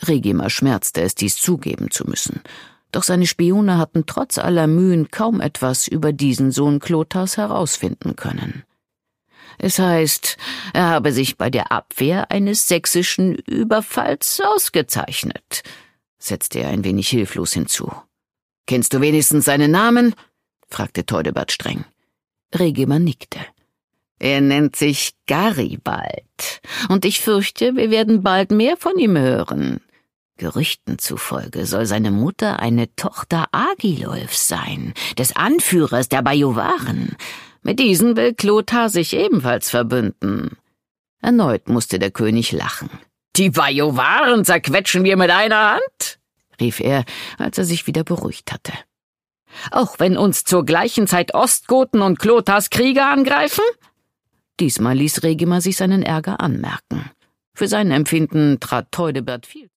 Regimar schmerzte es, dies zugeben zu müssen. Doch seine Spione hatten trotz aller Mühen kaum etwas über diesen Sohn Clothars herausfinden können. Es heißt, er habe sich bei der Abwehr eines sächsischen Überfalls ausgezeichnet, setzte er ein wenig hilflos hinzu. »Kennst du wenigstens seinen Namen?« fragte Theudebert streng. Regimar nickte. »Er nennt sich Garibald, und ich fürchte, wir werden bald mehr von ihm hören. Gerüchten zufolge soll seine Mutter eine Tochter Agilulfs sein, des Anführers der Bajuwaren. Mit diesen will Clothar sich ebenfalls verbünden.« Erneut musste der König lachen. »Die Bajuwaren zerquetschen wir mit einer Hand?« rief er, als er sich wieder beruhigt hatte. »Auch wenn uns zur gleichen Zeit Ostgoten und Clothars Krieger angreifen?« Diesmal ließ Regimar sich seinen Ärger anmerken. Für sein Empfinden trat Theudebert viel